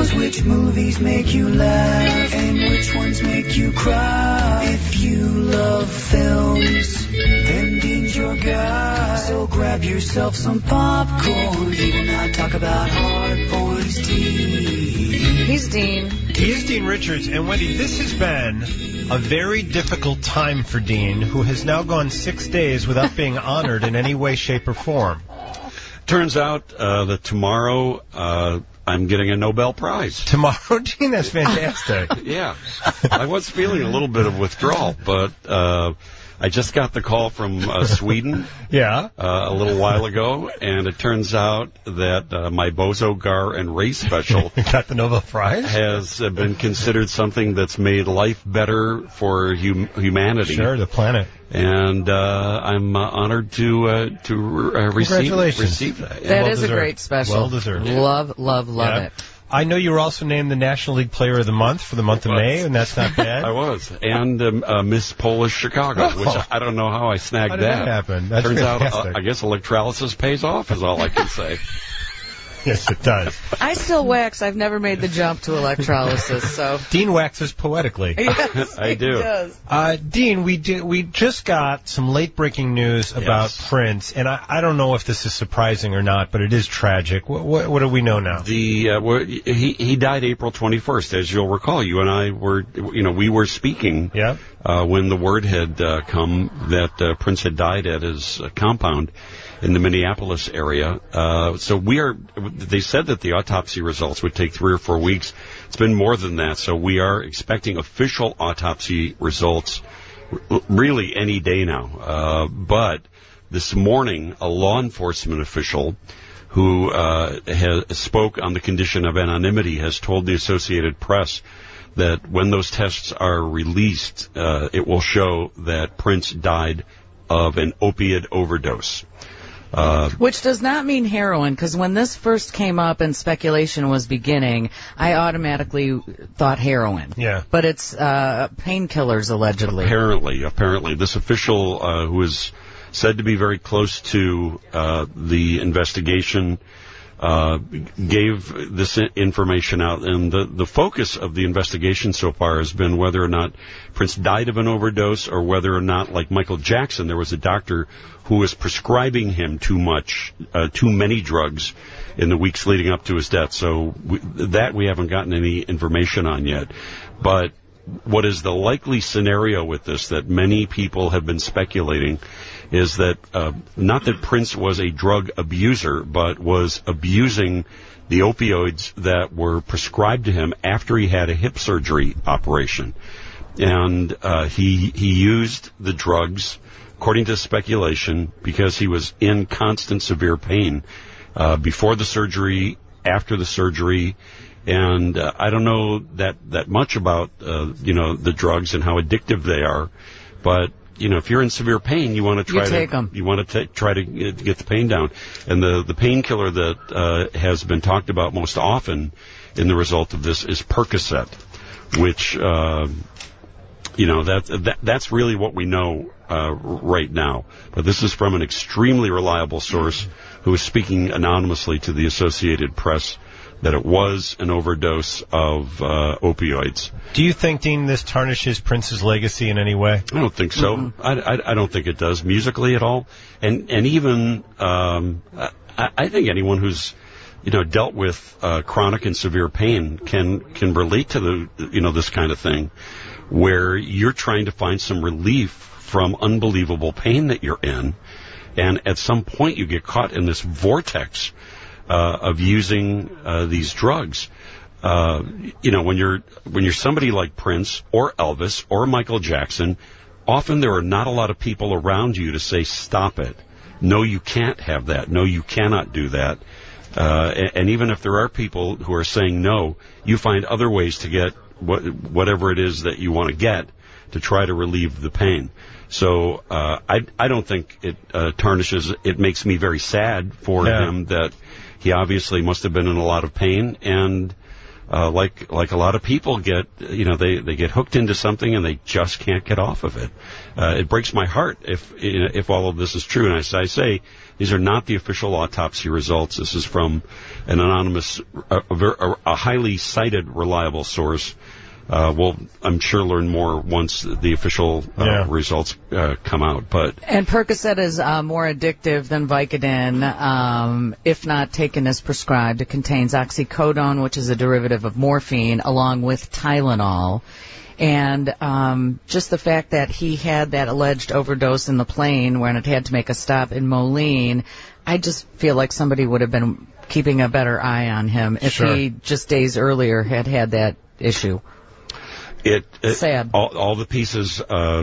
knows which movies make you laugh and which ones make you cry. If you love films, then Dean's your guy. So grab yourself some popcorn. He will now talk about Hard Boys Dean. He's Dean. He's Dean Richards. And Wendy, this has been a very difficult time for Dean, who has now gone 6 days without being honored in any way, shape, or form. Turns out that tomorrow I'm getting a Nobel Prize. Tomorrow, Dean? That's fantastic. Yeah. I was feeling a little bit of withdrawal, but I just got the call from Sweden a little while ago, and it turns out that my Bozo, Gar, and Ray special got the Nobel Prize? Has been considered something that's made life better for humanity. Sure, the planet. And I'm honored to receive that. That is a great special. Well deserved. Love it. I know you were also named the National League Player of the Month for the month of May, and that's not bad. I was. And Miss Polish Chicago, which I don't know how I snagged that. How did that happen? That's Turns fantastic. out, I guess electrolysis pays off is all I can say. Yes, it does. I still wax. I've never made the jump to electrolysis, so. Dean waxes poetically. Yes, I do. He does. Dean, we just got some late-breaking news about Prince, and I don't know if this is surprising or not, but it is tragic. What do we know now? He died April 21st, as you'll recall. You and I were, we were speaking when the word had come that Prince had died at his compound in the Minneapolis area. So they said that the autopsy results would take 3 or 4 weeks. It's been more than that. So we are expecting official autopsy results really any day now. But this morning, a law enforcement official who spoke on the condition of anonymity has told the Associated Press that when those tests are released, it will show that Prince died of an opiate overdose. Which does not mean heroin, because when this first came up and speculation was beginning, I automatically thought heroin. Yeah. But it's painkillers, allegedly. Apparently. This official, who is said to be very close to the investigation, gave this information out, and the focus of the investigation so far has been whether or not Prince died of an overdose, or whether or not, like Michael Jackson, there was a doctor who was prescribing him too many drugs in the weeks leading up to his death. So we haven't gotten any information on yet. But what is the likely scenario with this that many people have been speculating is that not that Prince was a drug abuser, but was abusing the opioids that were prescribed to him after he had a hip surgery operation. And he used the drugs, according to speculation, because he was in constant severe pain before the surgery, after the surgery. And I don't know that much about the drugs and how addictive they are, but if you're in severe pain, you want to try to get the pain down. And the painkiller that has been talked about most often in the result of this is Percocet, which that's really what we know right now. But this is from an extremely reliable source who is speaking anonymously to the Associated Press, that it was an overdose of opioids. Do you think, Dean, this tarnishes Prince's legacy in any way? I don't think so. Mm-hmm. I don't think it does musically at all. And even I think anyone who's dealt with chronic and severe pain can relate to this kind of thing, where you're trying to find some relief from unbelievable pain that you're in, and at some point you get caught in this vortex of using these drugs. When you're somebody like Prince or Elvis or Michael Jackson, often there are not a lot of people around you to say, stop it. No, you can't have that. No, you cannot do that. And even if there are people who are saying no, you find other ways to get whatever it is that you want to get to try to relieve the pain. So I don't think it tarnishes. It makes me very sad for him that he obviously must have been in a lot of pain, and like a lot of people get, they get hooked into something and they just can't get off of it. It breaks my heart if all of this is true. And I say these are not the official autopsy results. This is from an anonymous, a highly cited, reliable source. We'll, I'm sure, learn more once the official results come out. And Percocet is more addictive than Vicodin, if not taken as prescribed. It contains oxycodone, which is a derivative of morphine, along with Tylenol. And just the fact that he had that alleged overdose in the plane when it had to make a stop in Moline, I just feel like somebody would have been keeping a better eye on him if he just days earlier had that issue. Sad. All the pieces,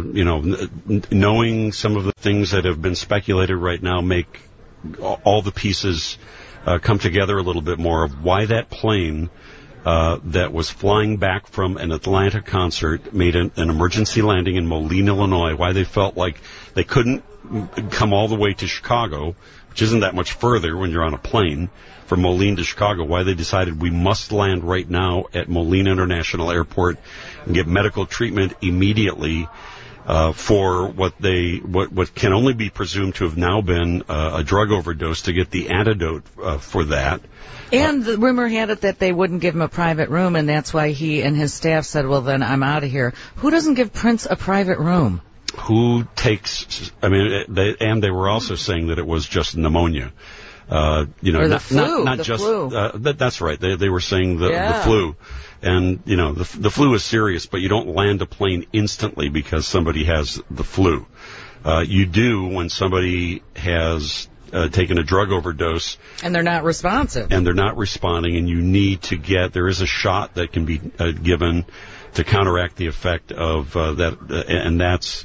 knowing some of the things that have been speculated right now make all the pieces come together a little bit more of why that plane that was flying back from an Atlanta concert made an emergency landing in Moline, Illinois, why they felt like they couldn't come all the way to Chicago, which isn't that much further when you're on a plane, from Moline to Chicago, why they decided we must land right now at Moline International Airport and get medical treatment immediately for what can only be presumed to have now been a drug overdose, to get the antidote for that. And the rumor had it that they wouldn't give him a private room, and that's why he and his staff said, well, then I'm out of here. Who doesn't give Prince a private room? Who takes, they were also saying that it was just pneumonia. Or the flu. Not just flu. That's right. They were saying the flu, and the flu is serious, but you don't land a plane instantly because somebody has the flu. You do when somebody has taken a drug overdose, and they're not responsive, and they're not responding, and you need to there is a shot that can be given to counteract the effect of that, and that's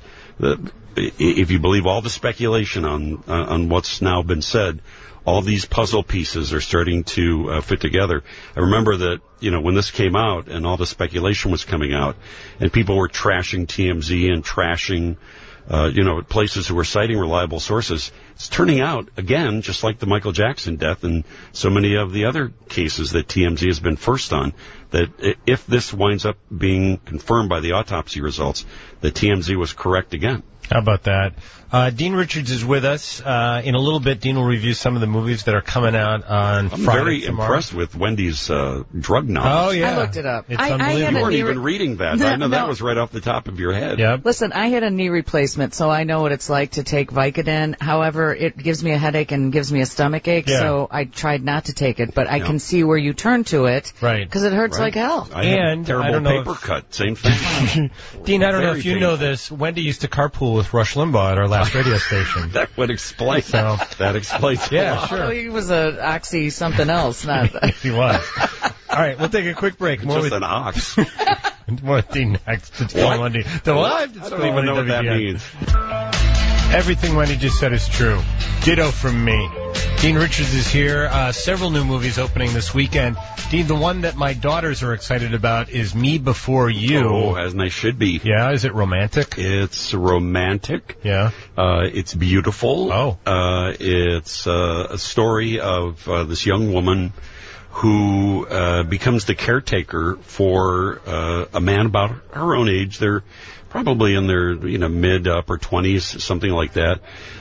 if you believe all the speculation on what's now been said. All these puzzle pieces are starting to fit together. I remember that, when this came out and all the speculation was coming out and people were trashing TMZ and trashing, places who were citing reliable sources, it's turning out, again, just like the Michael Jackson death and so many of the other cases that TMZ has been first on, that if this winds up being confirmed by the autopsy results, that TMZ was correct again. How about that? Dean Richards is with us. In a little bit, Dean will review some of the movies that are coming out on Friday. I'm very tomorrow. impressed with Wendy's drug knowledge. Oh, yeah. I looked it up. It's unbelievable. You weren't even reading that. I know that was right off the top of your head. Yep. Listen, I had a knee replacement, so I know what it's like to take Vicodin. However, it gives me a headache and gives me a stomach ache, so I tried not to take it. But I can see where you turn to it, because it hurts like hell. I had a terrible paper cut. Same thing. Dean, I don't know if you know this. Wendy used to carpool with Rush Limbaugh at our last radio station. That would explain. So that explains. Yeah, sure. Well, he was a oxy something else, not. He was. All right, we'll take a quick break. More just an ox. More with Dean next. It's Wendy. I don't even know what that means. Everything Wendy just said is true. Ditto from me. Dean Richards is here. Several new movies opening this weekend. Dean, the one that my daughters are excited about is Me Before You. Oh, as they should be. Yeah, is it romantic? It's romantic. Yeah. It's beautiful. Oh. It's a story of this young woman who becomes the caretaker for a man about her own age. They're probably in their mid to upper 20s, something like that.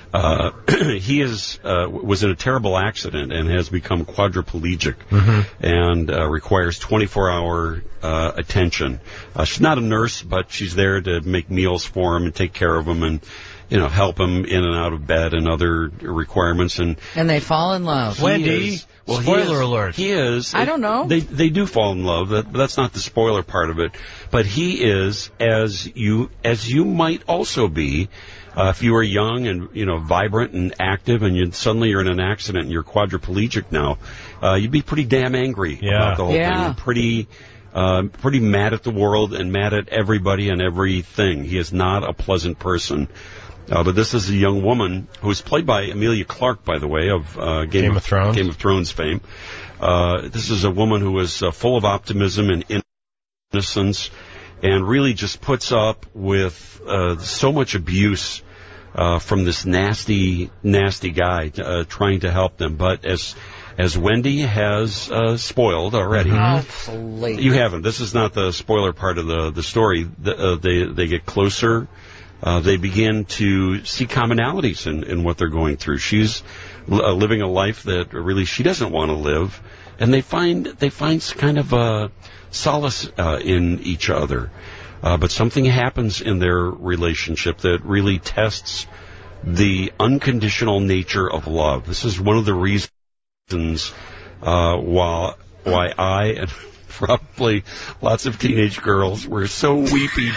He was in a terrible accident and has become quadriplegic and requires 24-hour attention. She's not a nurse, but she's there to make meals for him and take care of him and help him in and out of bed and other requirements. And they fall in love. Wendy, spoiler alert. He is. I don't know. They do fall in love. That's not the spoiler part of it. But he is, as you might also be, if you were young and vibrant and active, and suddenly you're in an accident and you're quadriplegic now, you'd be pretty damn angry about the whole thing. And pretty mad at the world and mad at everybody and everything. He is not a pleasant person. But this is a young woman who is played by Emilia Clarke, by the way, of Game of Thrones fame. This is a woman who is full of optimism and innocence, and really just puts up with so much abuse from this nasty guy trying to help them. But as as Wendy has spoiled already. Oh, please. You haven't. This is not the spoiler part of the story. They get closer. They begin to see commonalities in what they're going through. She's living a life that really she doesn't want to live, and they find kind of a solace in each other. But something happens in their relationship that really tests the unconditional nature of love. This is one of the reasons why I and probably lots of teenage girls were so weepy.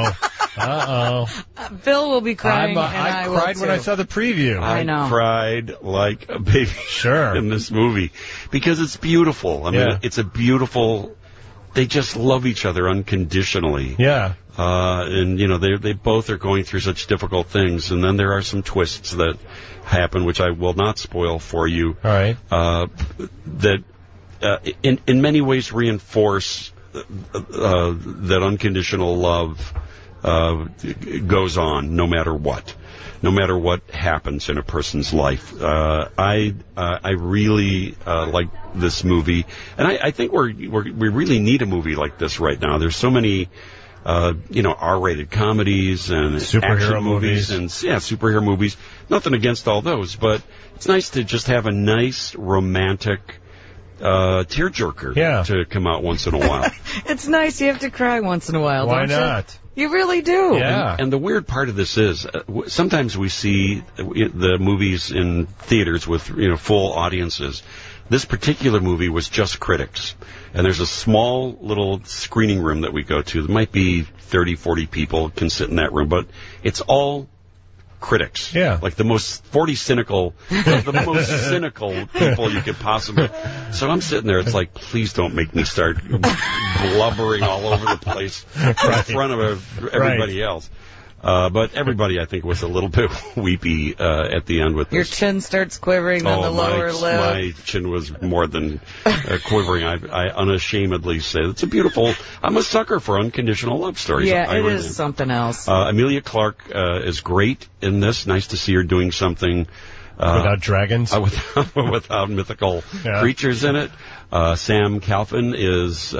Bill will be crying, and I cried will when too. I saw the preview. I know. I cried like a baby in this movie because it's beautiful. I mean, it's a beautiful. They just love each other unconditionally. Yeah. And they both are going through such difficult things, and then there are some twists that happen, which I will not spoil for you. All right. That in many ways reinforce that unconditional love goes on no matter what happens in a person's life. I really like this movie, and I think we really need a movie like this right now. There's so many R-rated comedies and superhero action movies and superhero movies. Nothing against all those, but it's nice to just have a nice romantic tearjerker to come out once in a while. It's nice. You have to cry once in a while. Why don't not? You really do. Yeah. And the weird part of this is sometimes we see the movies in theaters with full audiences. This particular movie was just critics. And there's a small little screening room that we go to. There might be 30, 40 people can sit in that room, but it's all critics. Yeah. Like the most cynical people you could possibly. So I'm sitting there, it's like, please don't make me start blubbering all over the place in front of everybody else. But everybody, I think, was a little bit weepy at the end with this. Your chin starts quivering on the lower lip. My chin was more than quivering. I unashamedly say it's a beautiful. I'm a sucker for unconditional love stories. Yeah, it is something else. Emilia Clarke is great in this. Nice to see her doing something without dragons, without mythical creatures in it. Sam Calvin is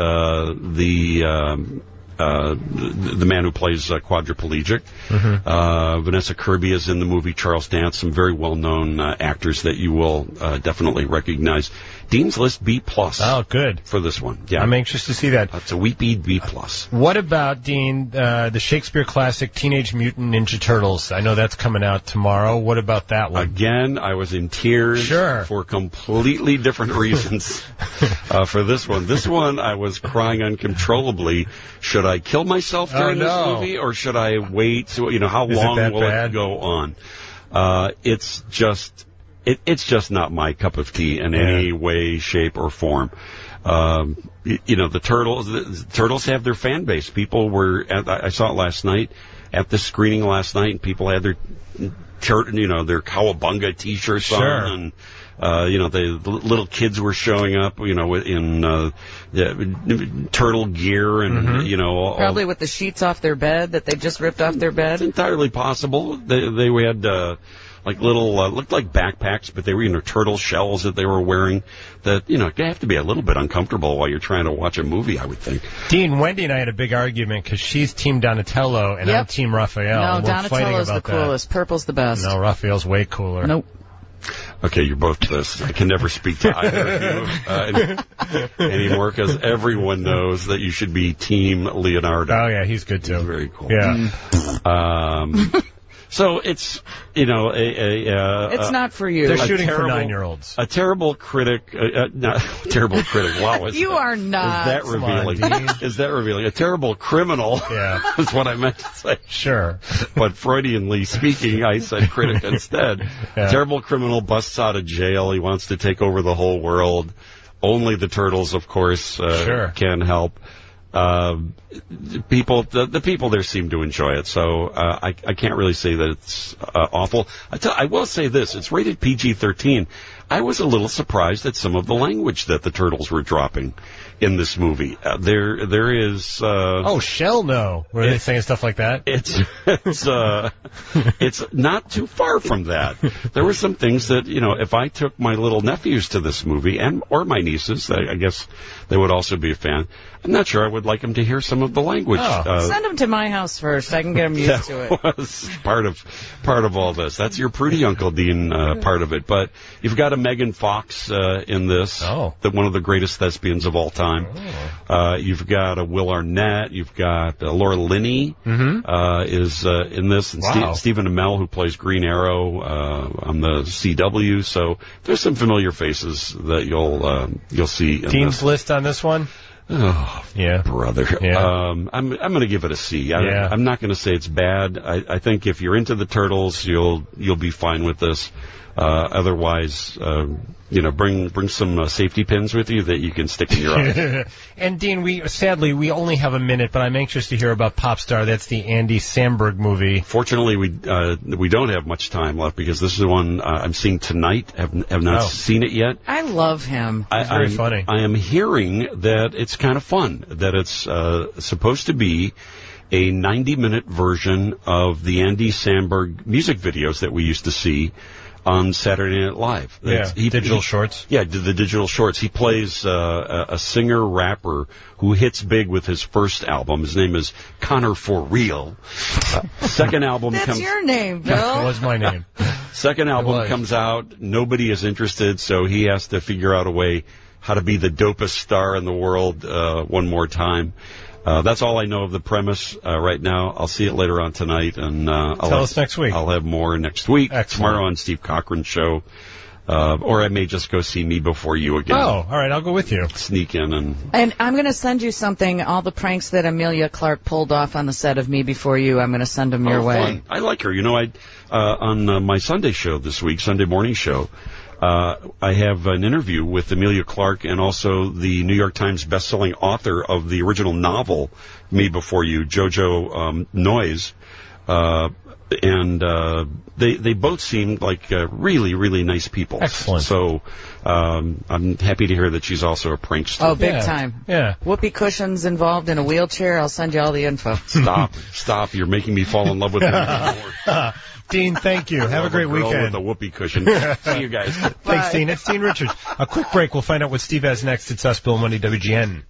the man who plays quadriplegic. Vanessa Kirby is in the movie. Charles Dance, some very well-known actors that you will definitely recognize. Dean's List B+. Oh, good. For this one. Yeah. I'm anxious to see that. It's a weepy B+. What about, Dean, the Shakespeare classic Teenage Mutant Ninja Turtles? I know that's coming out tomorrow. What about that one? Again, I was in tears for completely different reasons for this one. This one, I was crying uncontrollably. Should I kill myself during this movie, or should I wait? How long will it go on? It's just not my cup of tea in any way, shape, or form. The Turtles have their fan base. People were I saw it last night at the screening last night, and people had their Cowabunga T-shirts on, and the little kids were showing up, in turtle gear, and probably with the sheets off their bed that they just ripped off their bed. It's entirely possible. They had looked like backpacks, but they were turtle shells that they were wearing. That you have to be a little bit uncomfortable while you're trying to watch a movie, I would think. Dean, Wendy and I had a big argument because she's Team Donatello and I'm Team Raphael. No, and we're Donatello's the coolest. Purple's the best. No, Raphael's way cooler. Nope. Okay, you're both this. I can never speak to either of you anymore because everyone knows that you should be Team Leonardo. Oh yeah, he's good too. He's very cool. Yeah. So it's it's not for you. They're shooting for 9-year-olds. A terrible critic. Terrible critic. Wow, you are not. Is that revealing? Is that revealing? A terrible criminal. Yeah, is what I meant to say. Sure, but Freudianly speaking, I said critic instead. Yeah. Terrible criminal busts out of jail. He wants to take over the whole world. Only the turtles, of course, can help. the people there seem to enjoy it, so I can't really say that it's awful. I will say this: it's rated PG-13. I was a little surprised at some of the language that the Turtles were dropping in this movie. There is. Oh, Shell no. Were they saying stuff like that? It's not too far from that. There were some things that, if I took my little nephews to this movie or my nieces, I guess they would also be a fan. I'm not sure I would like them to hear some of the language. Send them to my house first. I can get them used to it. That was part of all this. That's your pretty Uncle Dean part of it. But you've got a Megan Fox in this, one of the greatest thespians of all time. You've got a Will Arnett. You've got Laura Linney is in this, and Stephen Amell, who plays Green Arrow on the CW. So there's some familiar faces that you'll see in Dean's list on this one. Oh, yeah, brother. Yeah. I'm going to give it a C. I'm not going to say it's bad. I think if you're into the Turtles, you'll be fine with this. Otherwise, bring some safety pins with you that you can stick in your eye. And Dean, we only have a minute, but I'm anxious to hear about Popstar. That's the Andy Samberg movie. Fortunately, we don't have much time left because this is the one I'm seeing tonight. Have not seen it yet. I love him. It's very funny. I am hearing that it's kind of fun. That it's supposed to be a 90-minute version of the Andy Samberg music videos that we used to see on Saturday Night Live. Digital shorts. Yeah, the digital shorts. He plays a singer-rapper who hits big with his first album. His name is Connor For Real. Second album That's your name, Bill. That was my name. Second album comes out. Nobody is interested, so he has to figure out a way how to be the dopest star in the world one more time. That's all I know of the premise right now. I'll see it later on tonight, and tell us next week. I'll have more next week. Excellent. Tomorrow on Steve Cochran's show, or I may just go see Me Before You again. Oh, all right, I'll go with you. Sneak in and I'm going to send you something. All the pranks that Amelia Clark pulled off on the set of Me Before You, I'm going to send them your way. Fun. I like her. On my Sunday show this week, Sunday morning show. I have an interview with Amelia Clark and also the New York Times bestselling author of the original novel, Me Before You, Jojo Noyes. And they both seem like really, really nice people. Excellent. So I'm happy to hear that she's also a prankster. Oh, big time. Yeah. Whoopee cushions involved in a wheelchair. I'll send you all the info. Stop. You're making me fall in love with her. Dean, thank you. Have a great weekend. With a whoopee cushion. See you guys. Thanks, Dean. It's Dean Richards. A quick break. We'll find out what Steve has next. It's us, Bill Money, WGN.